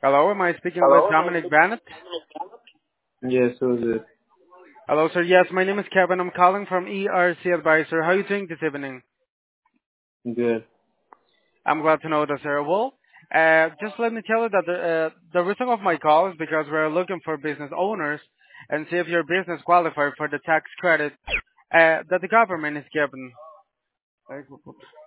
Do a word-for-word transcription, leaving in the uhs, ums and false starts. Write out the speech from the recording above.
Hello, am I speaking with Hello? Dominic Bennett? Yes, who's it? Hello, sir. Yes, my name is Kevin. I'm calling from E R C Advisor. How are you doing this evening? Good. I'm glad to know that, sir. Well, uh, just let me tell you that the, uh, the reason of my call is because we're looking for business owners and see if your business qualifies for the tax credit uh, that the government is giving.